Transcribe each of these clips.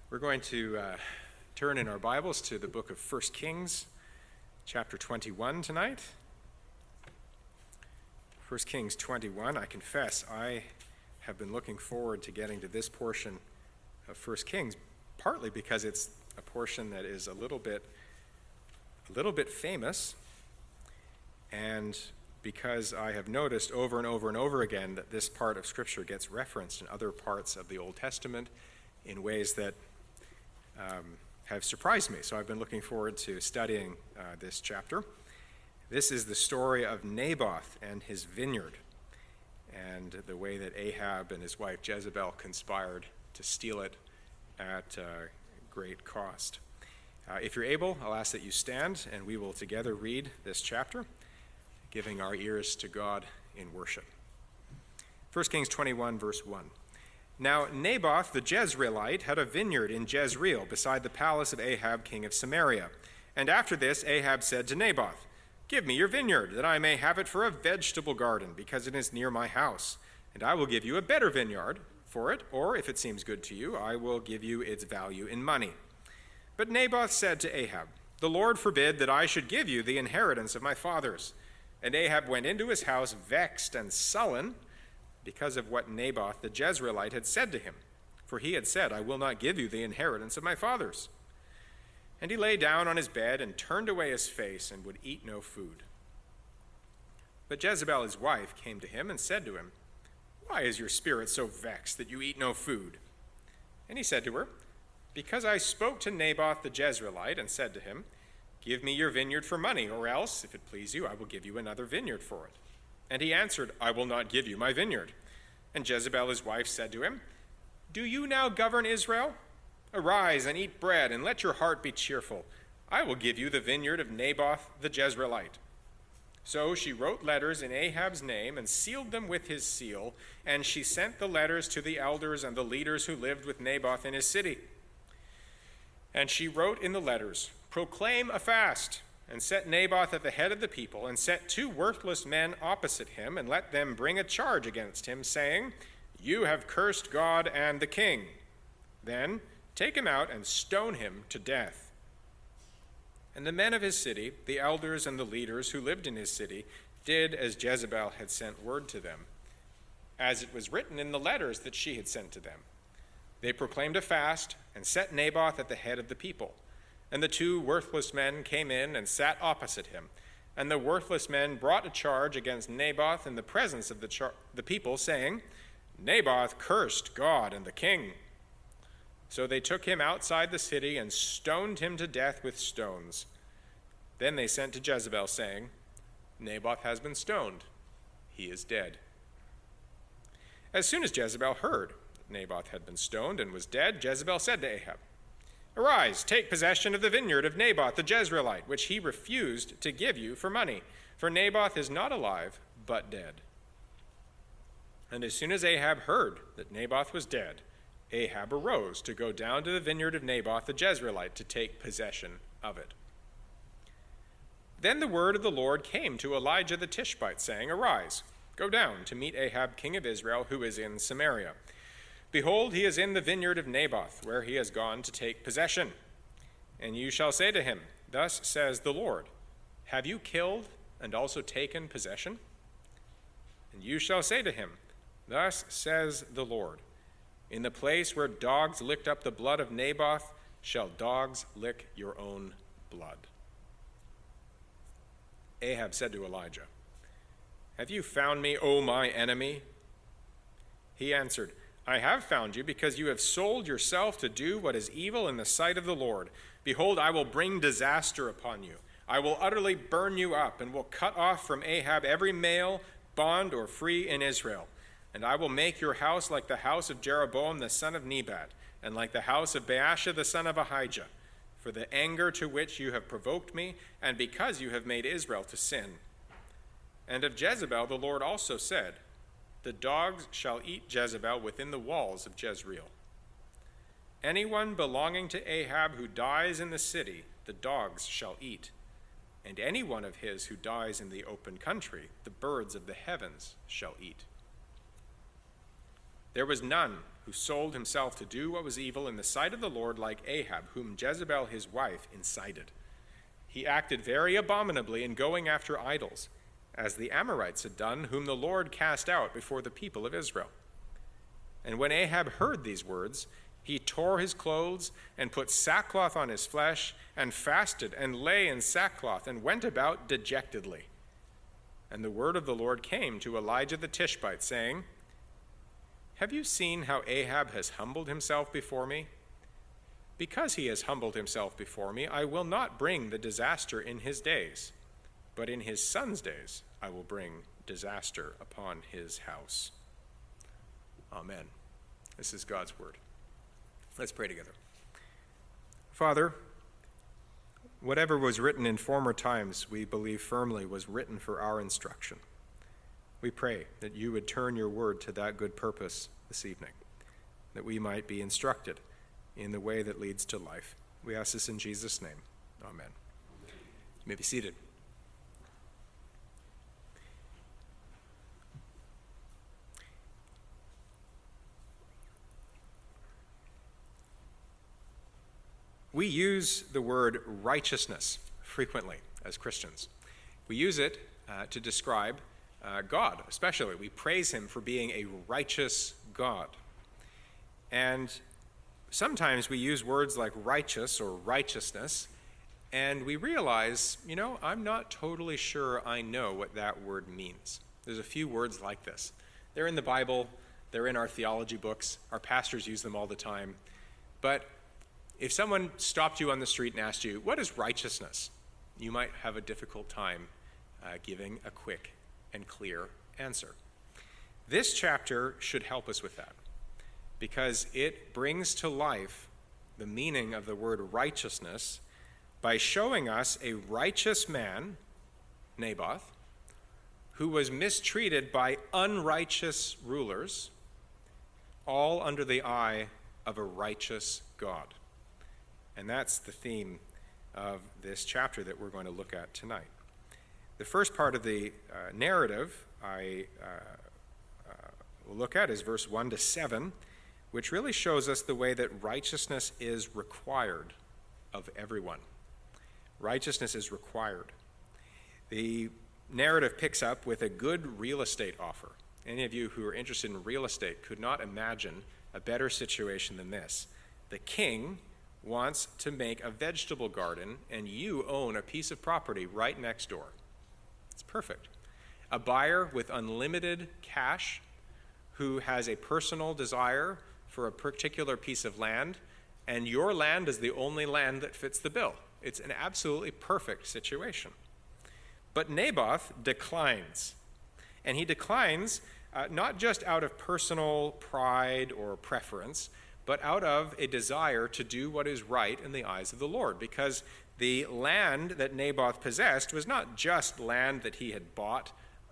We're going to turn in our Bibles to the book of 1 Kings, chapter 21 tonight. 1 Kings 21. I confess I have been looking forward to getting to this portion of 1 Kings, partly because it's a portion that is a little bit famous, and because I have noticed over and over and over again that this part of Scripture gets referenced in other parts of the Old Testament in ways that have surprised me. So I've been looking forward to studying this chapter. This is the story of Naboth and his vineyard, and the way that Ahab and his wife Jezebel conspired to steal it at great cost. If you're able, I'll ask that you stand, and we will together read this chapter, giving our ears to God in worship. 1 Kings 21, verse 1. Now Naboth the Jezreelite had a vineyard in Jezreel beside the palace of Ahab king of Samaria. And after this Ahab said to Naboth, "Give me your vineyard, that I may have it for a vegetable garden, because it is near my house. And I will give you a better vineyard for it, or if it seems good to you, I will give you its value in money." But Naboth said to Ahab, "The Lord forbid that I should give you the inheritance of my fathers." And Ahab went into his house vexed and sullen, because of what Naboth the Jezreelite had said to him. For he had said, "I will not give you the inheritance of my fathers." And he lay down on his bed and turned away his face and would eat no food. But Jezebel his wife came to him and said to him, "Why is your spirit so vexed that you eat no food?" And he said to her, "Because I spoke to Naboth the Jezreelite and said to him, 'Give me your vineyard for money, or else, if it please you, I will give you another vineyard for it.' And he answered, 'I will not give you my vineyard.' And Jezebel his wife said to him, 'Do you now govern Israel? Arise and eat bread, and let your heart be cheerful. I will give you the vineyard of Naboth the Jezreelite.' So she wrote letters in Ahab's name and sealed them with his seal, and she sent the letters to the elders and the leaders who lived with Naboth in his city. And she wrote in the letters, 'Proclaim a fast, and set Naboth at the head of the people, and set 2 worthless men opposite him, and let them bring a charge against him, saying, "You have cursed God and the king." Then take him out and stone him to death.' And the men of his city, the elders and the leaders who lived in his city, did as Jezebel had sent word to them, as it was written in the letters that she had sent to them. They proclaimed a fast and set Naboth at the head of the people. And the 2 worthless men came in and sat opposite him. And the worthless men brought a charge against Naboth in the presence of the people, saying, 'Naboth cursed God and the king.' So they took him outside the city and stoned him to death with stones. Then they sent to Jezebel, saying, 'Naboth has been stoned. He is dead.' As soon as Jezebel heard that Naboth had been stoned and was dead, Jezebel said to Ahab, 'Arise, take possession of the vineyard of Naboth the Jezreelite, which he refused to give you for money, for Naboth is not alive, but dead.' And as soon as Ahab heard that Naboth was dead, Ahab arose to go down to the vineyard of Naboth the Jezreelite to take possession of it. Then the word of the Lord came to Elijah the Tishbite, saying, 'Arise, go down to meet Ahab king of Israel, who is in Samaria. Behold, he is in the vineyard of Naboth, where he has gone to take possession. And you shall say to him, Thus says the Lord, Have you killed and also taken possession? And you shall say to him, Thus says the Lord, In the place where dogs licked up the blood of Naboth, shall dogs lick your own blood.' Ahab said to Elijah, 'Have you found me, O my enemy?' He answered, 'I have found you, because you have sold yourself to do what is evil in the sight of the Lord. Behold, I will bring disaster upon you. I will utterly burn you up, and will cut off from Ahab every male, bond or free in Israel. And I will make your house like the house of Jeroboam the son of Nebat, and like the house of Baasha the son of Ahijah, for the anger to which you have provoked me, and because you have made Israel to sin.' And of Jezebel the Lord also said, 'The dogs shall eat Jezebel within the walls of Jezreel. Anyone belonging to Ahab who dies in the city, the dogs shall eat. And any one of his who dies in the open country, the birds of the heavens shall eat.' There was none who sold himself to do what was evil in the sight of the Lord, like Ahab, whom Jezebel his wife incited. He acted very abominably in going after idols, as the Amorites had done, whom the Lord cast out before the people of Israel. And when Ahab heard these words, he tore his clothes and put sackcloth on his flesh and fasted and lay in sackcloth and went about dejectedly. And the word of the Lord came to Elijah the Tishbite, saying, "Have you seen how Ahab has humbled himself before me? Because he has humbled himself before me, I will not bring the disaster in his days, but in his son's days I will bring disaster upon his house." Amen. This is God's word. Let's pray together. Father, whatever was written in former times, we believe firmly was written for our instruction. We pray that you would turn your word to that good purpose this evening, that we might be instructed in the way that leads to life. We ask this in Jesus' name. Amen. You may be seated. We use the word righteousness frequently as Christians. We use it to describe God, especially. We praise him for being a righteous God. And sometimes we use words like righteous or righteousness, and we realize, I'm not totally sure I know what that word means. There's a few words like this. They're in the Bible, they're in our theology books, our pastors use them all the time. But if someone stopped you on the street and asked you, what is righteousness? You might have a difficult time giving a quick and clear answer. This chapter should help us with that, because it brings to life the meaning of the word righteousness by showing us a righteous man, Naboth, who was mistreated by unrighteous rulers, all under the eye of a righteous God. And that's the theme of this chapter that we're going to look at tonight. The first part of the narrative I will look at is verse 1 to 7, which really shows us the way that righteousness is required of everyone. Righteousness is required. The narrative picks up with a good real estate offer. Any of you who are interested in real estate could not imagine a better situation than this. The king wants to make a vegetable garden, and you own a piece of property right next door. It's perfect. A buyer with unlimited cash who has a personal desire for a particular piece of land, and your land is the only land that fits the bill. It's an absolutely perfect situation. But Naboth declines, and he declines not just out of personal pride or preference, but out of a desire to do what is right in the eyes of the Lord, because the land that Naboth possessed was not just land that he had bought,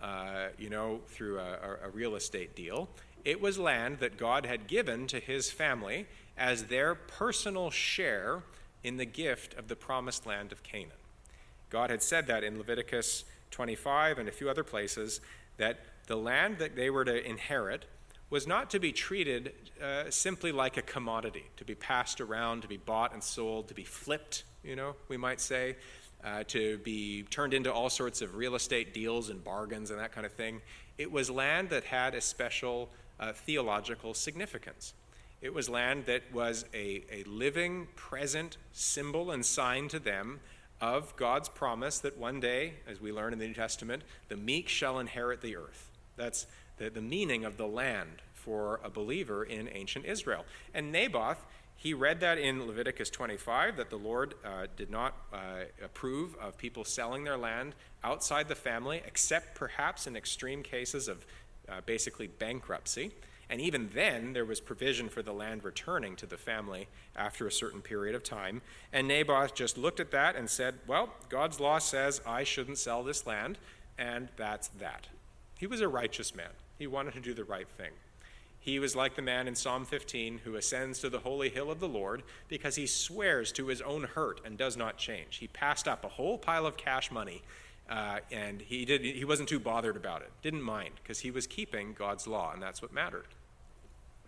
through a real estate deal. It was land that God had given to his family as their personal share in the gift of the promised land of Canaan. God had said that in Leviticus 25 and a few other places, that the land that they were to inherit was not to be treated simply like a commodity, to be passed around, to be bought and sold, to be flipped, we might say, to be turned into all sorts of real estate deals and bargains and that kind of thing. It was land that had a special theological significance. It was land that was a living, present symbol and sign to them of God's promise that one day, as we learn in the New Testament, the meek shall inherit the earth. That's the meaning of the land for a believer in ancient Israel. And Naboth, he read that in Leviticus 25, that the Lord did not approve of people selling their land outside the family, except perhaps in extreme cases of basically bankruptcy. And even then, there was provision for the land returning to the family after a certain period of time. And Naboth just looked at that and said, well, God's law says I shouldn't sell this land, and that's that. He was a righteous man. He wanted to do the right thing. He was like the man in Psalm 15 who ascends to the holy hill of the Lord because he swears to his own hurt and does not change. He passed up a whole pile of cash money, and he wasn't too bothered about it, didn't mind, because he was keeping God's law, and that's what mattered.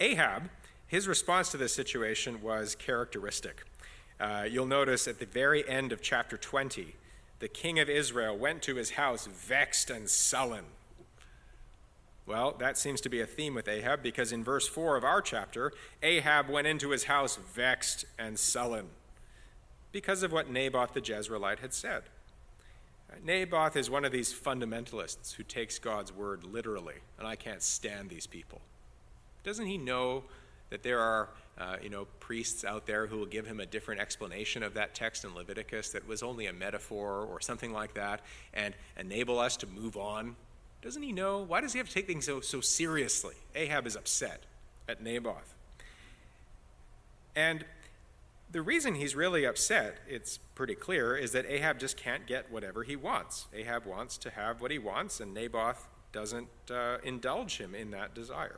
Ahab, his response to this situation was characteristic. You'll notice at the very end of chapter 20, the king of Israel went to his house vexed and sullen. Well, that seems to be a theme with Ahab, because in verse 4 of our chapter, Ahab went into his house vexed and sullen because of what Naboth the Jezreelite had said. Naboth is one of these fundamentalists who takes God's word literally, and I can't stand these people. Doesn't he know that there are priests out there who will give him a different explanation of that text in Leviticus that was only a metaphor or something like that, and enable us to move on? Doesn't he know? Why does he have to take things so seriously? Ahab is upset at Naboth. And the reason he's really upset, it's pretty clear, is that Ahab just can't get whatever he wants. Ahab wants to have what he wants, and Naboth doesn't indulge him in that desire.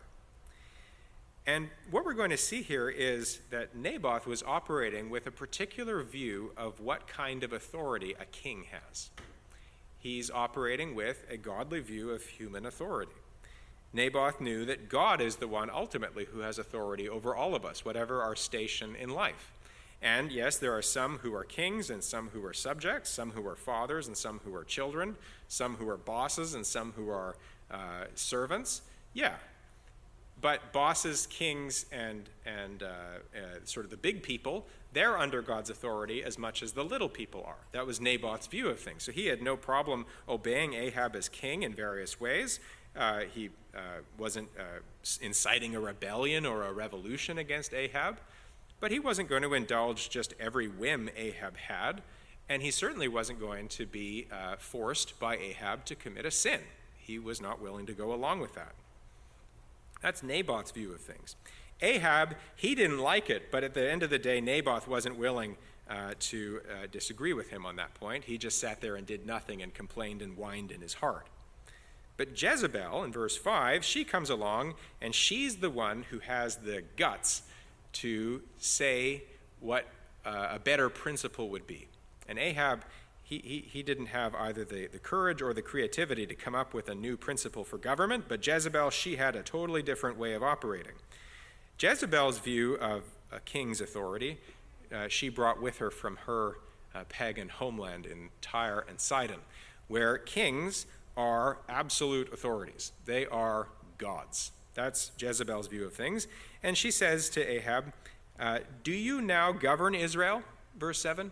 And what we're going to see here is that Naboth was operating with a particular view of what kind of authority a king has. He's operating with a godly view of human authority. Naboth knew that God is the one ultimately who has authority over all of us, whatever our station in life. And yes, there are some who are kings and some who are subjects, some who are fathers and some who are children, some who are bosses and some who are servants. Yeah. But bosses, kings, and sort of the big people, they're under God's authority as much as the little people are. That was Naboth's view of things. So he had no problem obeying Ahab as king in various ways. He wasn't inciting a rebellion or a revolution against Ahab, but he wasn't going to indulge just every whim Ahab had, and he certainly wasn't going to be forced by Ahab to commit a sin. He was not willing to go along with that. That's Naboth's view of things. Ahab, he didn't like it, but at the end of the day, Naboth wasn't willing to disagree with him on that point. He just sat there and did nothing and complained and whined in his heart. But Jezebel, in verse 5, she comes along, and she's the one who has the guts to say what a better principle would be. And Ahab, he didn't have either the courage or the creativity to come up with a new principle for government, but Jezebel, she had a totally different way of operating. Jezebel's view of a king's authority, she brought with her from her pagan homeland in Tyre and Sidon, where kings are absolute authorities. They are gods. That's Jezebel's view of things. And she says to Ahab, do you now govern Israel? Verse 7.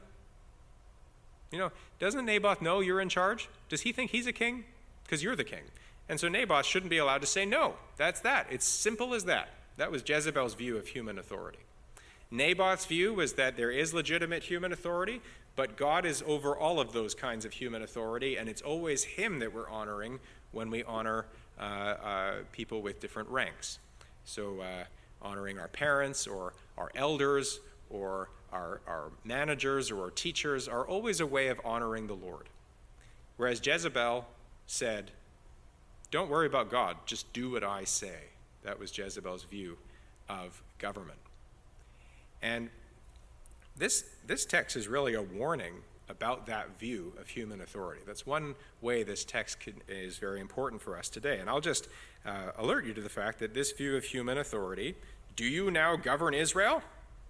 Doesn't Naboth know you're in charge? Does he think he's a king? Because you're the king. And so Naboth shouldn't be allowed to say no. That's that. It's simple as that. That was Jezebel's view of human authority. Naboth's view was that there is legitimate human authority, but God is over all of those kinds of human authority, and it's always him that we're honoring when we honor people with different ranks. So honoring our parents or our elders or our managers or our teachers are always a way of honoring the Lord. Whereas Jezebel said, don't worry about God, just do what I say. That was Jezebel's view of government. And this text is really a warning about that view of human authority. That's one way this text is very important for us today. And I'll just alert you to the fact that this view of human authority, do you now govern Israel?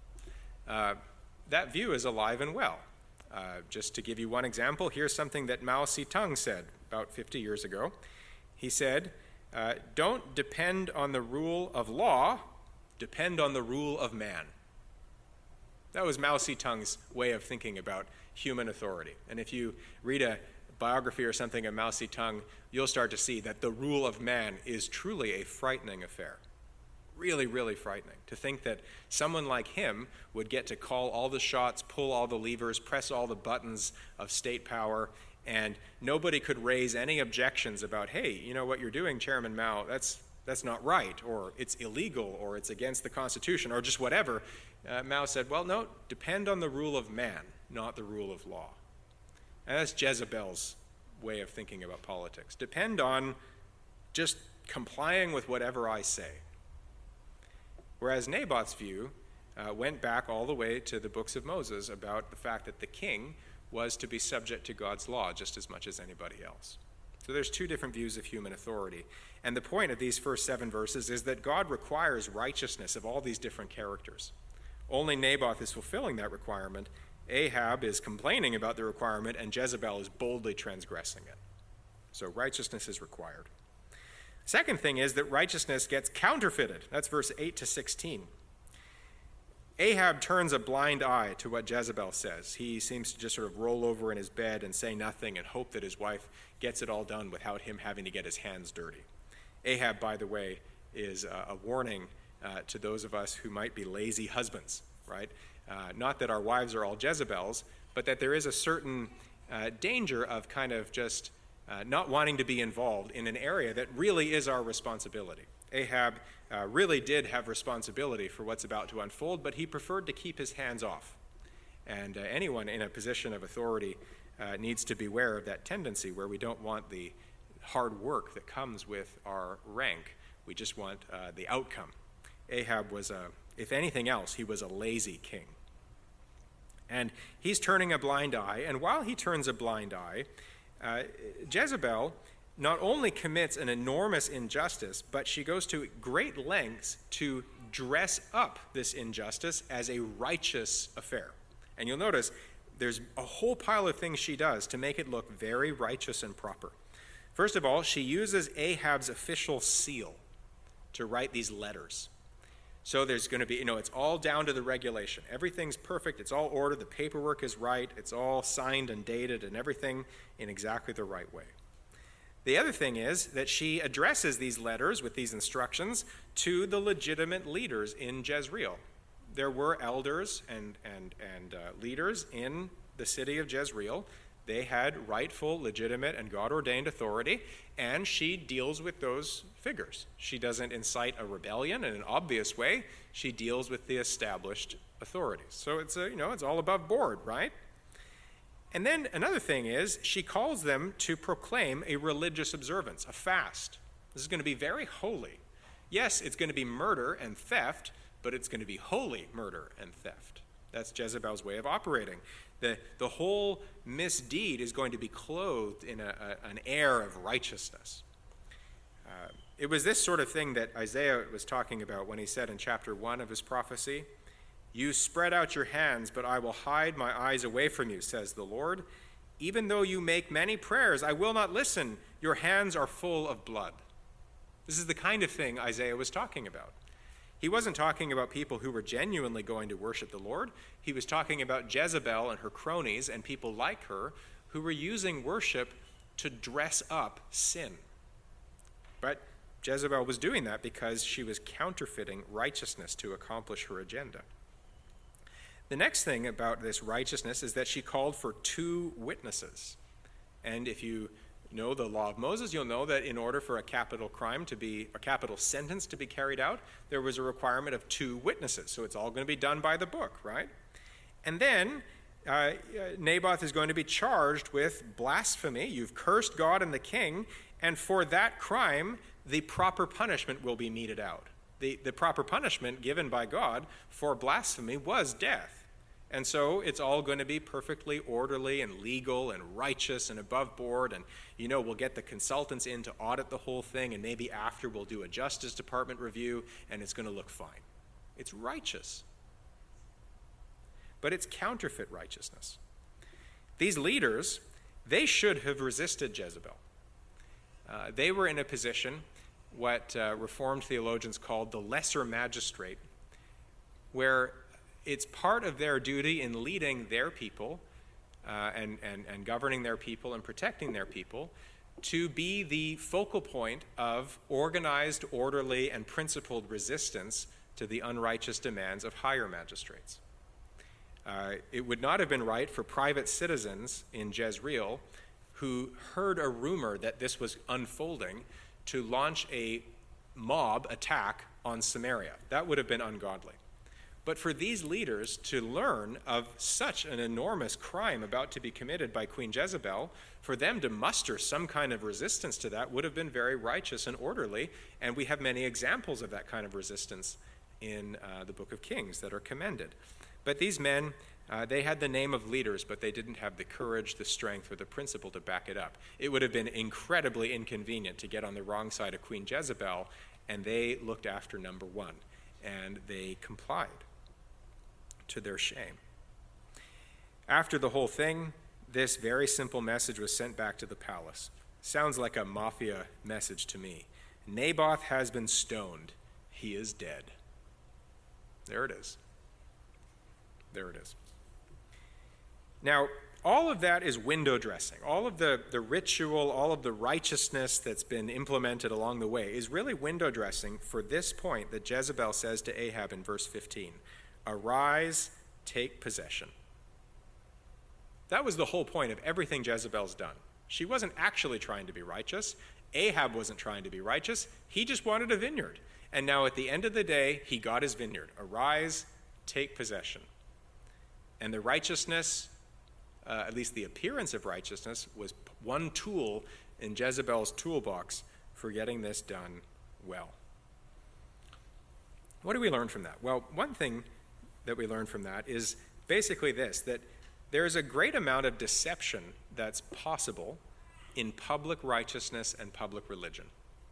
That view is alive and well. Just to give you one example, here's something that Mao Zedong said about 50 years ago. He said, don't depend on the rule of law, depend on the rule of man. That was Mao Zedong's way of thinking about human authority. And if you read a biography or something of Mao Zedong, you'll start to see that the rule of man is truly a frightening affair. Really, really frightening. To think that someone like him would get to call all the shots, pull all the levers, press all the buttons of state power, and nobody could raise any objections about, hey, you know what you're doing, Chairman Mao, that's not right, or it's illegal, or it's against the Constitution, or just whatever. Mao said, well, no, depend on the rule of man, not the rule of law. And that's Jezebel's way of thinking about politics. Depend on just complying with whatever I say. Whereas Naboth's view went back all the way to the books of Moses about the fact that the king was to be subject to God's law just as much as anybody else. So there's two different views of human authority. And the point of these first 7 verses is that God requires righteousness of all these different characters. Only Naboth is fulfilling that requirement. Ahab is complaining about the requirement, and Jezebel is boldly transgressing it. So righteousness is required. Second thing is that righteousness gets counterfeited. That's verse 8 to 16. Ahab turns a blind eye to what Jezebel says. He seems to just sort of roll over in his bed and say nothing and hope that his wife gets it all done without him having to get his hands dirty. Ahab, by the way, is a warning to those of us who might be lazy husbands, right? Not that our wives are all Jezebels, but that there is a certain danger of kind of just not wanting to be involved in an area that really is our responsibility. Ahab really did have responsibility for what's about to unfold, but he preferred to keep his hands off. And anyone in a position of authority needs to beware of that tendency where we don't want the hard work that comes with our rank. We just want the outcome. Ahab was, if anything else, he was a lazy king. And he's turning a blind eye, and while he turns a blind eye, Jezebel not only commits an enormous injustice, but she goes to great lengths to dress up this injustice as a righteous affair. And you'll notice there's a whole pile of things she does to make it look very righteous and proper. First of all, she uses Ahab's official seal to write these letters. So there's going to be, it's all down to the regulation. Everything's perfect. It's all ordered. The paperwork is right. It's all signed and dated and everything in exactly the right way. The other thing is that she addresses these letters with these instructions to the legitimate leaders in Jezreel. There were elders and leaders in the city of Jezreel. They had rightful, legitimate, and God-ordained authority, and she deals with those figures. She doesn't incite a rebellion in an obvious way. She deals with the established authorities. So it's all above board, right? And then another thing is she calls them to proclaim a religious observance, a fast. This is going to be very holy. Yes, it's going to be murder and theft, but it's going to be holy murder and theft. That's Jezebel's way of operating. The whole misdeed is going to be clothed in an air of righteousness. It was this sort of thing that Isaiah was talking about when he said in chapter 1 of his prophecy, "You spread out your hands, but I will hide my eyes away from you, says the Lord. Even though you make many prayers, I will not listen. Your hands are full of blood." This is the kind of thing Isaiah was talking about. He wasn't talking about people who were genuinely going to worship the Lord. He was talking about Jezebel and her cronies and people like her who were using worship to dress up sin. But Jezebel was doing that because she was counterfeiting righteousness to accomplish her agenda. The next thing about this righteousness is that she called for 2 witnesses. And if you know the law of Moses, you'll know that in order for a capital sentence to be carried out, there was a requirement of 2 witnesses. So it's all going to be done by the book, right? And then Naboth is going to be charged with blasphemy. You've cursed God and the king, and for that crime, the proper punishment will be meted out. The proper punishment given by God for blasphemy was death. And so it's all going to be perfectly orderly and legal and righteous and above board. And, we'll get the consultants in to audit the whole thing. And maybe after we'll do a Justice Department review and it's going to look fine. It's righteous. But it's counterfeit righteousness. These leaders, they should have resisted Jezebel. They were in a position, what Reformed theologians called the lesser magistrate, where it's part of their duty in leading their people and governing their people and protecting their people to be the focal point of organized, orderly, and principled resistance to the unrighteous demands of higher magistrates. It would not have been right for private citizens in Jezreel who heard a rumor that this was unfolding to launch a mob attack on Samaria. That would have been ungodly. But for these leaders to learn of such an enormous crime about to be committed by Queen Jezebel, for them to muster some kind of resistance to that would have been very righteous and orderly, and we have many examples of that kind of resistance in the book of Kings that are commended. But these men, They had the name of leaders, but they didn't have the courage, the strength, or the principle to back it up. It would have been incredibly inconvenient to get on the wrong side of Queen Jezebel, and they looked after number one, and they complied to their shame. After the whole thing, this very simple message was sent back to the palace. Sounds like a mafia message to me. Naboth has been stoned. He is dead. There it is. There it is. Now, all of that is window dressing. All of the ritual, all of the righteousness that's been implemented along the way is really window dressing for this point that Jezebel says to Ahab in verse 15, "Arise, take possession." That was the whole point of everything Jezebel's done. She wasn't actually trying to be righteous. Ahab wasn't trying to be righteous. He just wanted a vineyard. And now at the end of the day, he got his vineyard. Arise, take possession. And the righteousness, at least the appearance of righteousness, was one tool in Jezebel's toolbox for getting this done well. What do we learn from that? Well, one thing that we learn from that is basically this, that there is a great amount of deception that's possible in public righteousness and public religion,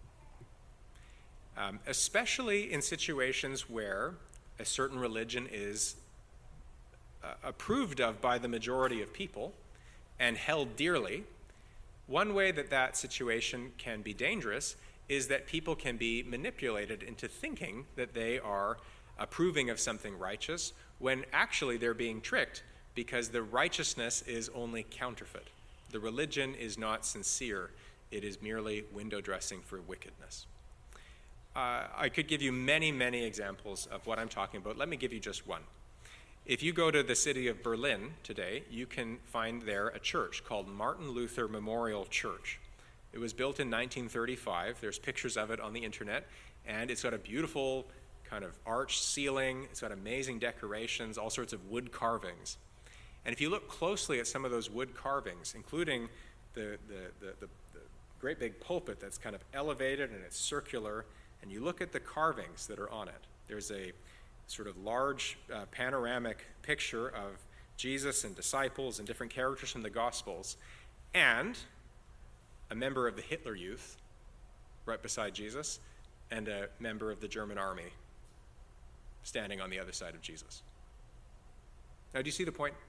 especially in situations where a certain religion is approved of by the majority of people and held dearly. One way that that situation can be dangerous is that people can be manipulated into thinking that they are approving of something righteous when actually they're being tricked because the righteousness is only counterfeit. The religion is not sincere. It is merely window dressing for wickedness. I could give you many, many examples of what I'm talking about. Let me give you just one. If you go to the city of Berlin today, you can find there a church called Martin Luther Memorial Church. It was built in 1935. There's pictures of it on the internet, and it's got a beautiful kind of arched ceiling. It's got amazing decorations, all sorts of wood carvings. And if you look closely at some of those wood carvings, including the great big pulpit that's kind of elevated and it's circular, and you look at the carvings that are on it, there's a sort of large panoramic picture of Jesus and disciples and different characters from the Gospels, and a member of the Hitler Youth right beside Jesus, and a member of the German army standing on the other side of Jesus. Now, do you see the point?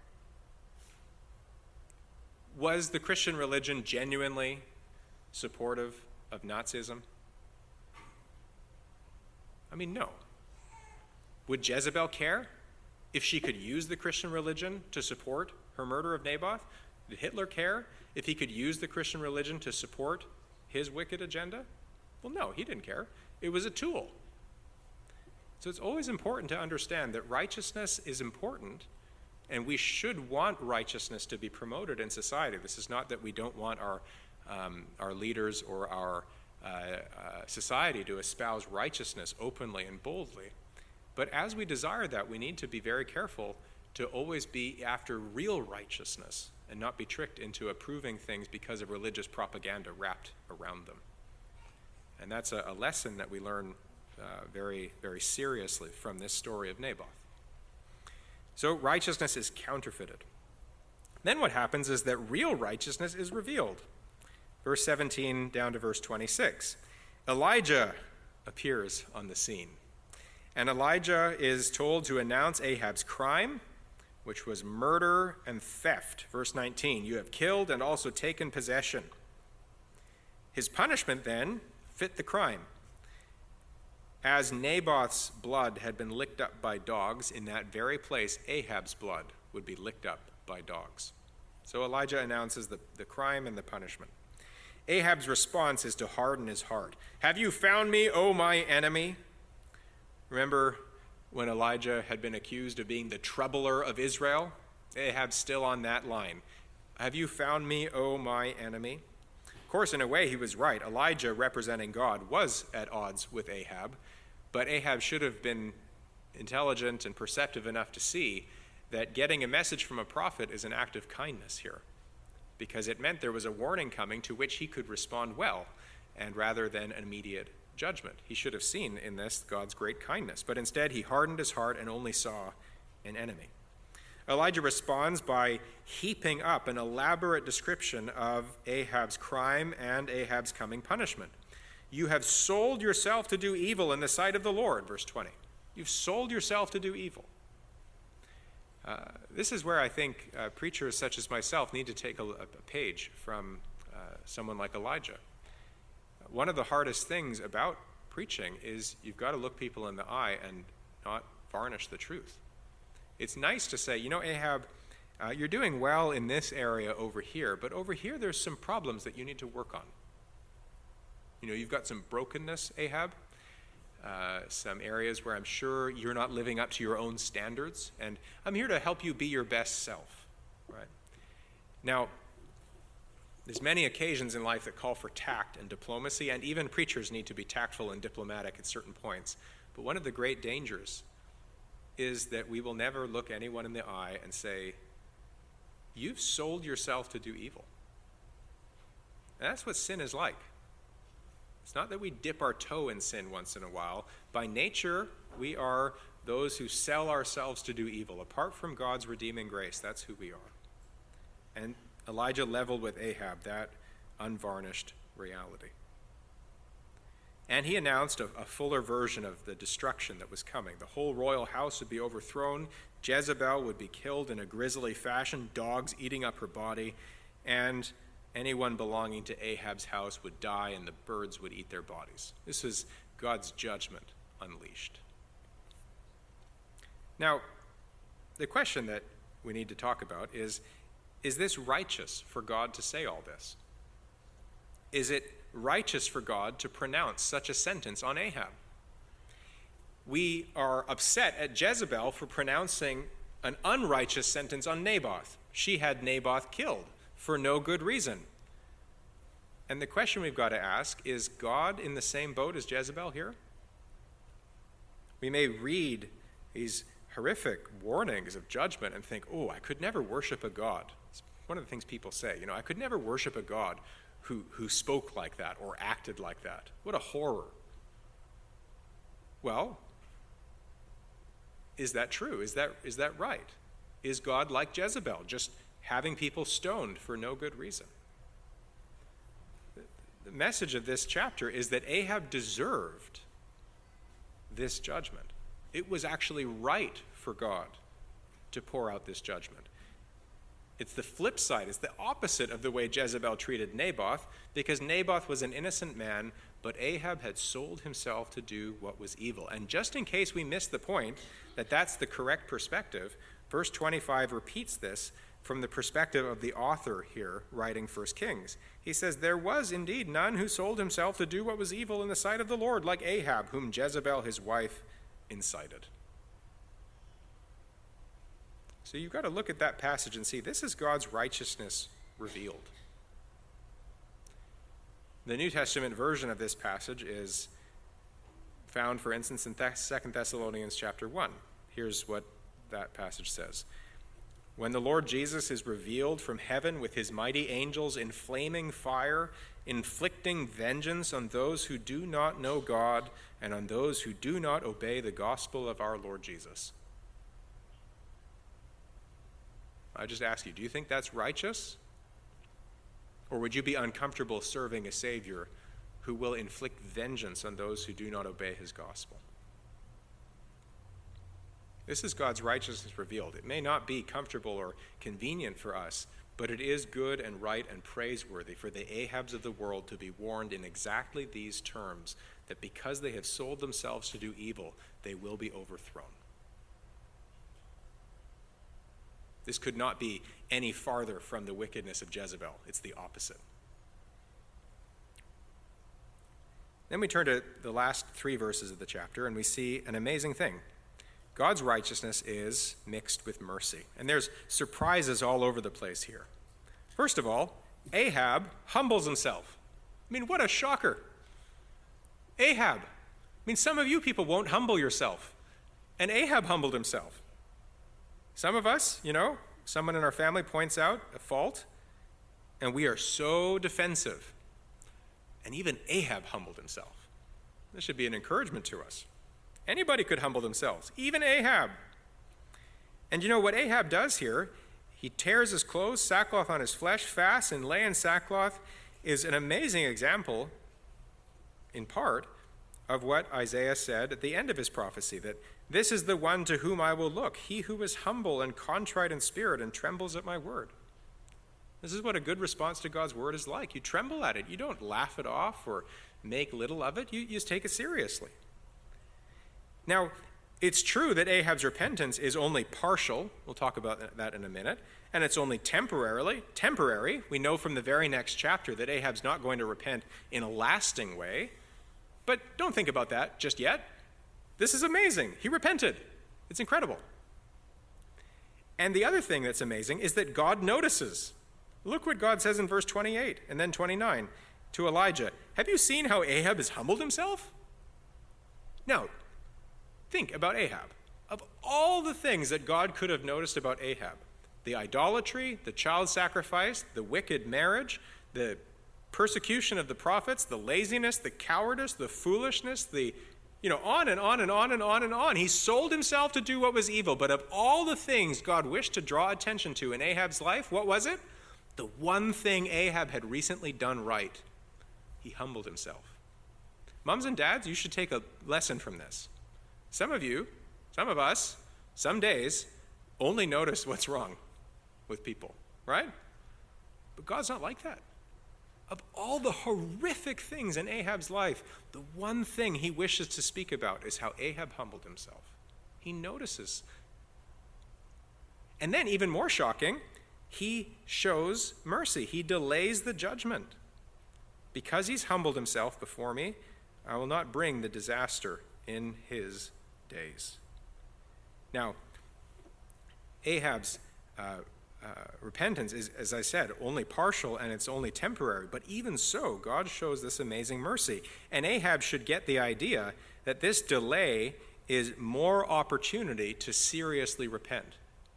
Was the Christian religion genuinely supportive of Nazism? I mean, no. Would Jezebel care if she could use the Christian religion to support her murder of Naboth? Did Hitler care if he could use the Christian religion to support his wicked agenda? Well, no, he didn't care. It was a tool. So it's always important to understand that righteousness is important, and we should want righteousness to be promoted in society. This is not that we don't want our leaders or our society to espouse righteousness openly and boldly. But as we desire that, we need to be very careful to always be after real righteousness and not be tricked into approving things because of religious propaganda wrapped around them. And that's a lesson that we learn very, very seriously from this story of Naboth. So righteousness is counterfeited. Then what happens is that real righteousness is revealed. Verse 17 down to verse 26. Elijah appears on the scene. And Elijah is told to announce Ahab's crime, which was murder and theft. Verse 19, you have killed and also taken possession. His punishment then fit the crime. As Naboth's blood had been licked up by dogs, in that very place, Ahab's blood would be licked up by dogs. So Elijah announces the crime and the punishment. Ahab's response is to harden his heart. Have you found me, O my enemy? Remember when Elijah had been accused of being the troubler of Israel? Ahab's still on that line. Have you found me, O my enemy? Of course, in a way, he was right. Elijah, representing God, was at odds with Ahab, but Ahab should have been intelligent and perceptive enough to see that getting a message from a prophet is an act of kindness here, because it meant there was a warning coming to which he could respond well, and rather than an immediate judgment. He should have seen in this God's great kindness, but instead he hardened his heart and only saw an enemy. Elijah responds by heaping up an elaborate description of Ahab's crime and Ahab's coming punishment. You have sold yourself to do evil in the sight of the Lord, verse 20. You've sold yourself to do evil. This is where I think preachers such as myself need to take a page from someone like Elijah. One of the hardest things about preaching is you've got to look people in the eye and not varnish the truth. It's nice to say, Ahab, you're doing well in this area over here, but over here there's some problems that you need to work on. You've got some brokenness, Ahab, some areas where I'm sure you're not living up to your own standards, and I'm here to help you be your best self, right? Now, there's many occasions in life that call for tact and diplomacy, and even preachers need to be tactful and diplomatic at certain points. But one of the great dangers is that we will never look anyone in the eye and say, you've sold yourself to do evil. And that's what sin is like. It's not that we dip our toe in sin once in a while. By nature, we are those who sell ourselves to do evil. Apart from God's redeeming grace, that's who we are. And Elijah leveled with Ahab that unvarnished reality. And he announced a fuller version of the destruction that was coming. The whole royal house would be overthrown. Jezebel would be killed in a grisly fashion, dogs eating up her body, and anyone belonging to Ahab's house would die and the birds would eat their bodies. This was God's judgment unleashed. Now, the question that we need to talk about is this righteous for God to say all this? Is it righteous for God to pronounce such a sentence on Ahab? We are upset at Jezebel for pronouncing an unrighteous sentence on Naboth. She had Naboth killed for no good reason. And the question we've got to ask, is God in the same boat as Jezebel here? We may read these horrific warnings of judgment and think, I could never worship a God. It's one of the things people say, I could never worship a God who spoke like that or acted like that. What a horror. Well, is that true? Is that right? Is God like Jezebel, just having people stoned for no good reason? The message of this chapter is that Ahab deserved this judgment. It was actually right for God to pour out this judgment. It's the flip side. It's the opposite of the way Jezebel treated Naboth, because Naboth was an innocent man, but Ahab had sold himself to do what was evil. And just in case we miss the point that that's the correct perspective, verse 25 repeats this from the perspective of the author here writing 1 Kings. He says, there was indeed none who sold himself to do what was evil in the sight of the Lord, like Ahab, whom Jezebel his wife incited. So you've got to look at that passage and see this is God's righteousness revealed. The New Testament version of this passage is found, for instance, in 2 Thessalonians chapter 1. Here's what that passage says. When the Lord Jesus is revealed from heaven with his mighty angels in flaming fire, inflicting vengeance on those who do not know God and on those who do not obey the gospel of our Lord Jesus. I just ask you, do you think that's righteous? Or would you be uncomfortable serving a Savior who will inflict vengeance on those who do not obey his gospel? This is God's righteousness revealed. It may not be comfortable or convenient for us, but it is good and right and praiseworthy for the Ahabs of the world to be warned in exactly these terms, that because they have sold themselves to do evil, they will be overthrown. This could not be any farther from the wickedness of Jezebel. It's the opposite. Then we turn to the last 3 verses of the chapter, and we see an amazing thing. God's righteousness is mixed with mercy. And there's surprises all over the place here. First of all, Ahab humbles himself. I mean, what a shocker. Ahab. I mean, some of you people won't humble yourself. And Ahab humbled himself. Some of us, someone in our family points out a fault, and we are so defensive. And even Ahab humbled himself. This should be an encouragement to us. Anybody could humble themselves, even Ahab. And you know what Ahab does here? He tears his clothes, sackcloth on his flesh, fasts and lay in sackcloth, is an amazing example, in part, of what Isaiah said at the end of his prophecy, that this is the one to whom I will look, he who is humble and contrite in spirit and trembles at my word. This is what a good response to God's word is like. You tremble at it. You don't laugh it off or make little of it. You just take it seriously. Now, it's true that Ahab's repentance is only partial. We'll talk about that in a minute. And it's only temporary. We know from the very next chapter that Ahab's not going to repent in a lasting way. But don't think about that just yet. This is amazing. He repented. It's incredible. And the other thing that's amazing is that God notices. Look what God says in verse 28 and then 29 to Elijah. Have you seen how Ahab has humbled himself? Now, think about Ahab. Of all the things that God could have noticed about Ahab, the idolatry, the child sacrifice, the wicked marriage, the persecution of the prophets, the laziness, the cowardice, the foolishness, on and on and on and on and on. He sold himself to do what was evil. But of all the things God wished to draw attention to in Ahab's life, what was it? The one thing Ahab had recently done right. He humbled himself. Moms and dads, you should take a lesson from this. Some of you, some of us, some days, only notice what's wrong with people, right? But God's not like that. Of all the horrific things in Ahab's life, the one thing he wishes to speak about is how Ahab humbled himself. He notices. And then, even more shocking, he shows mercy. He delays the judgment. Because he's humbled himself before me, I will not bring the disaster in his days. Now, Ahab's repentance is, as I said, only partial and it's only temporary. But even so, God shows this amazing mercy. And Ahab should get the idea that this delay is more opportunity to seriously repent.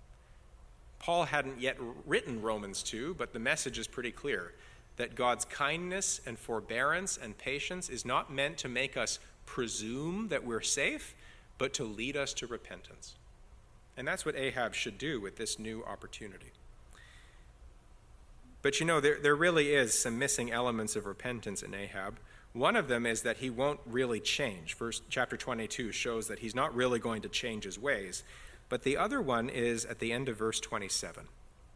Paul hadn't yet written Romans 2, but the message is pretty clear, that God's kindness and forbearance and patience is not meant to make us presume that we're safe, but to lead us to repentance. And that's what Ahab should do with this new opportunity. But there really is some missing elements of repentance in Ahab. One of them is that he won't really change. Chapter 22 shows that he's not really going to change his ways. But the other one is at the end of verse 27.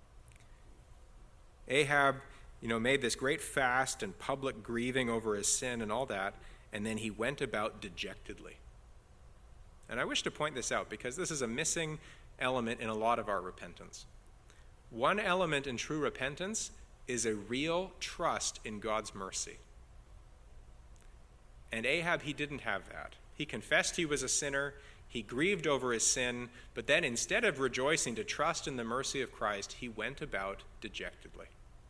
Ahab, made this great fast and public grieving over his sin and all that, and then he went about dejectedly. And I wish to point this out because this is a missing element in a lot of our repentance. One element in true repentance is a real trust in God's mercy. And Ahab, he didn't have that. He confessed he was a sinner. He grieved over his sin, but then instead of rejoicing to trust in the mercy of Christ, he went about dejectedly.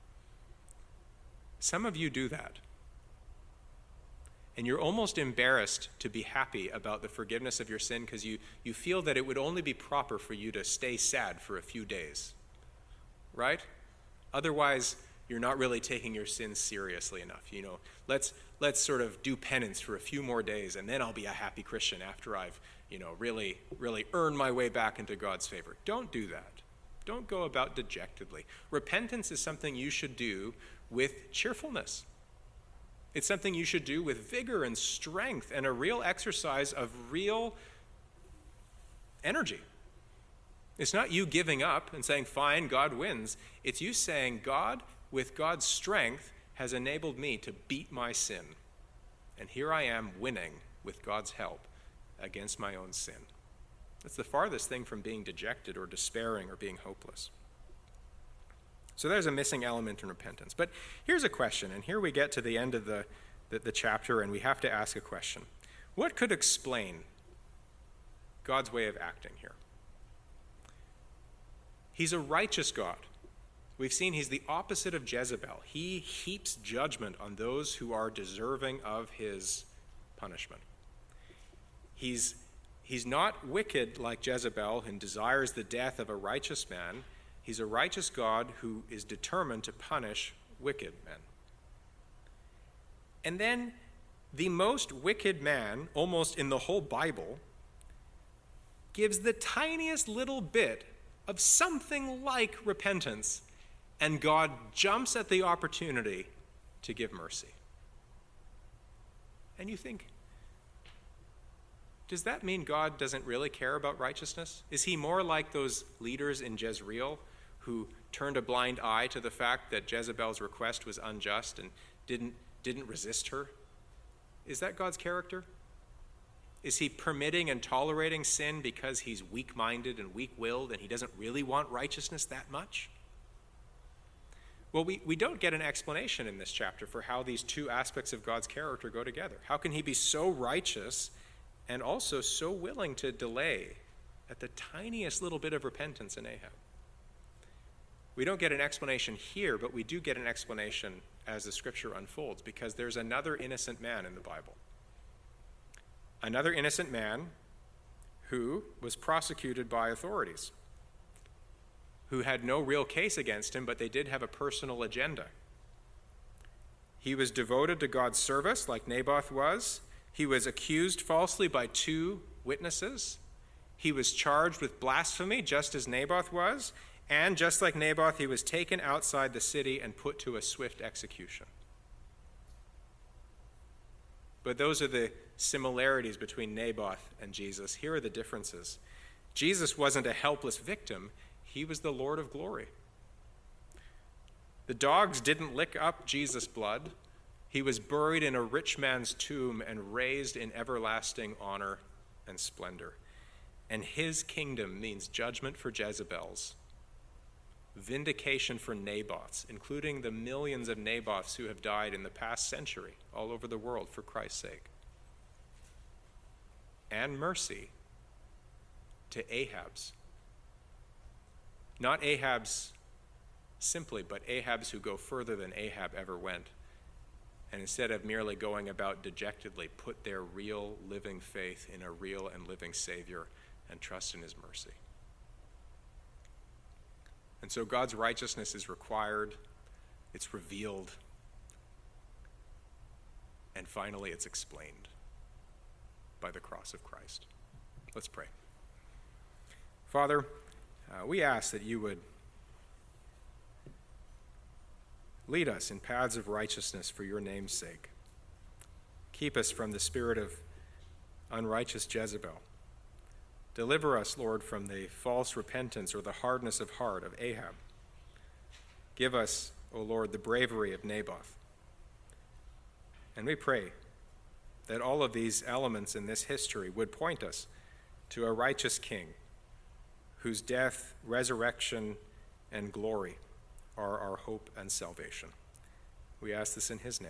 Some of you do that. And you're almost embarrassed to be happy about the forgiveness of your sin because you feel that it would only be proper for you to stay sad for a few days, right? Otherwise, you're not really taking your sins seriously enough. Let's sort of do penance for a few more days, and then I'll be a happy Christian after I've really, really earned my way back into God's favor. Don't do that. Don't go about dejectedly. Repentance is something you should do with cheerfulness. It's something you should do with vigor and strength and a real exercise of real energy. It's not you giving up and saying, fine, God wins. It's you saying, God, with God's strength, has enabled me to beat my sin. And here I am winning with God's help against my own sin. That's the farthest thing from being dejected or despairing or being hopeless. So there's a missing element in repentance. But here's a question, and here we get to the end of the chapter, and we have to ask a question. What could explain God's way of acting here? He's a righteous God. We've seen he's the opposite of Jezebel. He heaps judgment on those who are deserving of his punishment. He's not wicked like Jezebel and desires the death of a righteous man. He's a righteous God who is determined to punish wicked men. And then the most wicked man, almost in the whole Bible, gives the tiniest little bit of something like repentance, and God jumps at the opportunity to give mercy. And you think, does that mean God doesn't really care about righteousness? Is he more like those leaders in Jezreel who turned a blind eye to the fact that Jezebel's request was unjust and didn't resist her? Is that God's character? Is he permitting and tolerating sin because he's weak-minded and weak-willed and he doesn't really want righteousness that much? Well, we don't get an explanation in this chapter for how these two aspects of God's character go together. How can he be so righteous and also so willing to delay at the tiniest little bit of repentance in Ahab? We don't get an explanation here, but we do get an explanation as the scripture unfolds, because there's another innocent man in the Bible. Another innocent man who was prosecuted by authorities, who had no real case against him, but they did have a personal agenda. He was devoted to God's service like Naboth was. He was accused falsely by 2 witnesses. He was charged with blasphemy, just as Naboth was. And just like Naboth, he was taken outside the city and put to a swift execution. But those are the similarities between Naboth and Jesus. Here are the differences. Jesus wasn't a helpless victim. He was the Lord of glory. The dogs didn't lick up Jesus' blood. He was buried in a rich man's tomb and raised in everlasting honor and splendor. And his kingdom means judgment for Jezebels, vindication for Naboths, including the millions of Naboths who have died in the past century all over the world for Christ's sake, and mercy to Ahabs. Not Ahabs simply, but Ahabs who go further than Ahab ever went, and instead of merely going about dejectedly, put their real living faith in a real and living Savior and trust in his mercy. And so God's righteousness is required, it's revealed, and finally it's explained by the cross of Christ. Let's pray. Father, we ask that you would lead us in paths of righteousness for your name's sake. Keep us from the spirit of unrighteous Jezebel. Deliver us, Lord, from the false repentance or the hardness of heart of Ahab. Give us, O Lord, the bravery of Naboth. And we pray that all of these elements in this history would point us to a righteous king whose death, resurrection, and glory are our hope and salvation. We ask this in his name.